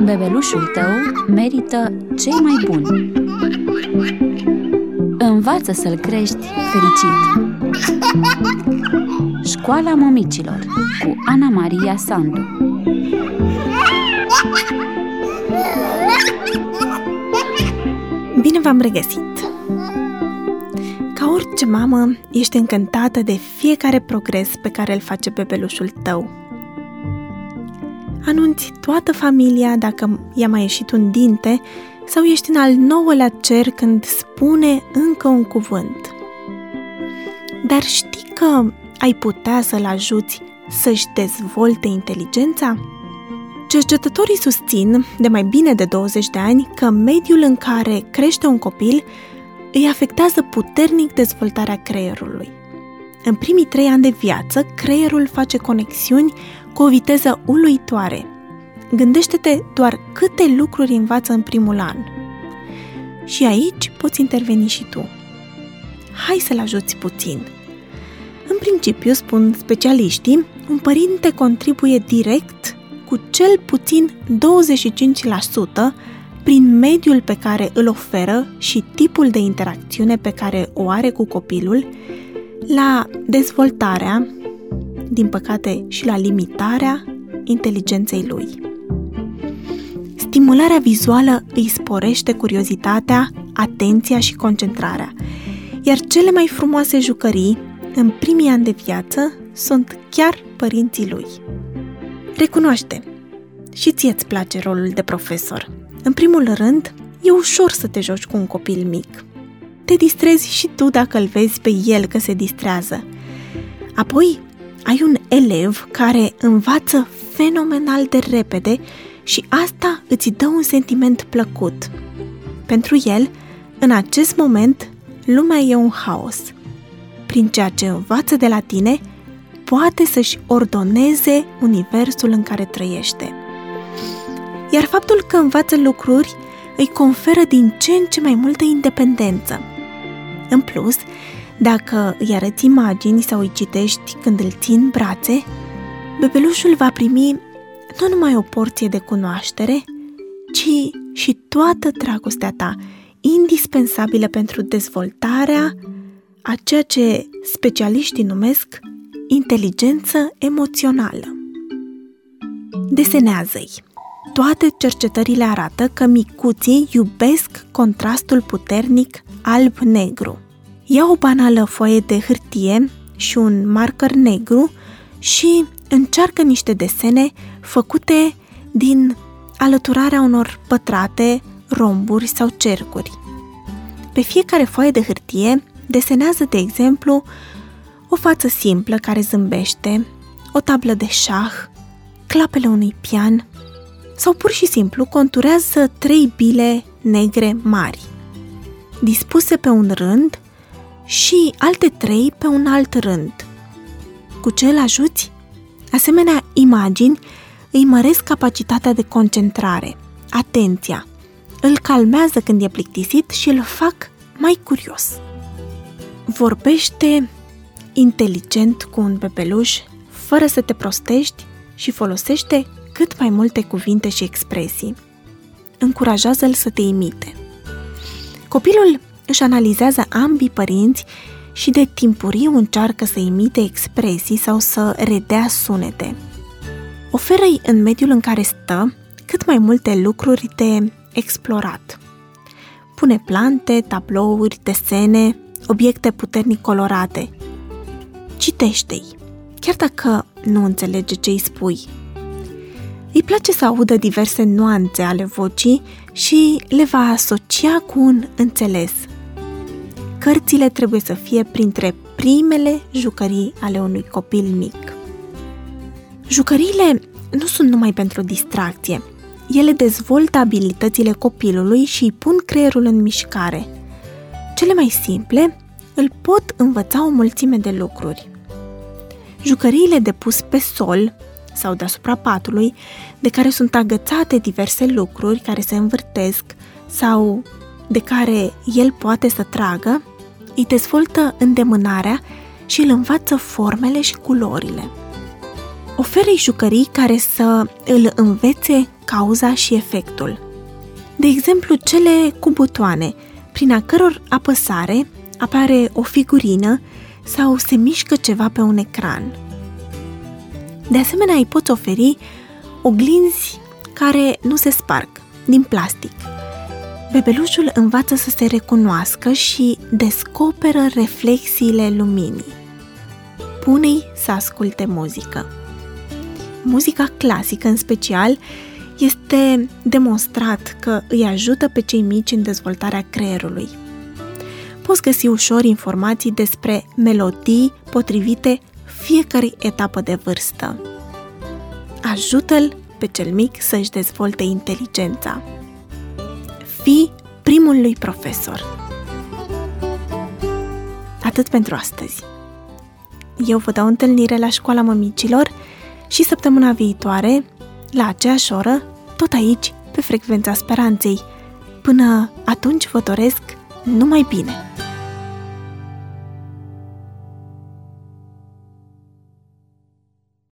Bebelușul tău merită cei mai buni. Învață să-l crești fericit. Școala Mămicilor cu Ana Maria Sandu. Bine v-am regăsit! Ca orice mamă, ești încântată de fiecare progres pe care îl face bebelușul tău. Anunți toată familia dacă i-a mai ieșit un dinte sau ești în al 9-lea cer când spune încă un cuvânt. Dar știi că ai putea să-l ajuți să-și dezvolte inteligența? Cercetătorii susțin de mai bine de 20 de ani că mediul în care crește un copil îi afectează puternic dezvoltarea creierului. În primii 3 ani de viață, creierul face conexiuni cu o viteză uluitoare. Gândește-te doar câte lucruri învață în primul an. Și aici poți interveni și tu. Hai să-l ajuți puțin. În principiu, spun specialiștii, un părinte contribuie direct cu cel puțin 25% prin mediul pe care îl oferă și tipul de interacțiune pe care o are cu copilul, la dezvoltarea, din păcate și la limitarea inteligenței lui. Stimularea vizuală îi sporește curiozitatea, atenția și concentrarea, iar cele mai frumoase jucării în primii ani de viață sunt chiar părinții lui. Recunoaște, și ție-ți place rolul de profesor. În primul rând, e ușor să te joci cu un copil mic. Te distrezi și tu dacă îl vezi pe el că se distrează. Apoi, ai un elev care învață fenomenal de repede și asta îți dă un sentiment plăcut. Pentru el, în acest moment, lumea e un haos. Prin ceea ce învață de la tine, poate să-și ordoneze universul în care trăiește. Iar faptul că învață lucruri îi conferă din ce în ce mai multă independență. În plus, dacă îi arăți imagini sau îi citești când îl ții în brațe, bebelușul va primi nu numai o porție de cunoaștere, ci și toată dragostea ta, indispensabilă pentru dezvoltarea a ceea ce specialiștii numesc inteligență emoțională. Desenează-i. Toate cercetările arată că micuții iubesc contrastul puternic alb-negru. Ia o banală foaie de hârtie și un marker negru și încearcă niște desene făcute din alăturarea unor pătrate, romburi sau cercuri. Pe fiecare foaie de hârtie desenează, de exemplu, o față simplă care zâmbește, o tablă de șah, clapele unui pian sau pur și simplu conturează 3 bile negre mari, dispuse pe un rând și alte 3 pe un alt rând. Cu ce îl ajuți? Asemenea imagini îi măresc capacitatea de concentrare, atenția, îl calmează când e plictisit și îl fac mai curios. Vorbește inteligent cu un bebeluș fără să te prostești și folosește cât mai multe cuvinte și expresii. Încurajează-l să te imite. Copilul își analizează ambii părinți și de timpuriu încearcă să imite expresii sau să redea sunete. Oferă-i în mediul în care stă cât mai multe lucruri de explorat. Pune plante, tablouri, desene, obiecte puternic colorate. Citește-i, chiar dacă nu înțelege ce îi spui. Îi place să audă diverse nuanțe ale vocii și le va asocia cu un înțeles. Cărțile trebuie să fie printre primele jucării ale unui copil mic. Jucăriile nu sunt numai pentru distracție. Ele dezvoltă abilitățile copilului și îi pun creierul în mișcare. Cele mai simple îl pot învăța o mulțime de lucruri. Jucăriile de pus pe sol sau deasupra patului, de care sunt agățate diverse lucruri care se învârtesc sau de care el poate să tragă, îi dezvoltă îndemânarea și îl învață formele și culorile. Oferă-i jucării care să îl învețe cauza și efectul. De exemplu, cele cu butoane, prin a căror apăsare apare o figurină sau se mișcă ceva pe un ecran. De asemenea, îi poți oferi oglinzi care nu se sparg, din plastic. Bebelușul învață să se recunoască și descoperă reflexiile luminii. Pune-i să asculte muzică. Muzica clasică, în special, este demonstrat că îi ajută pe cei mici în dezvoltarea creierului. Poți găsi ușor informații despre melodii potrivite fiecărei etapă de vârstă. Ajută-l pe cel mic să-și dezvolte inteligența. Fii primul lui profesor. Atât pentru astăzi. Eu vă dau întâlnire la Școala Mămicilor și săptămâna viitoare, la aceeași oră, tot aici, pe Frecvența Speranței. Până atunci vă doresc numai bine!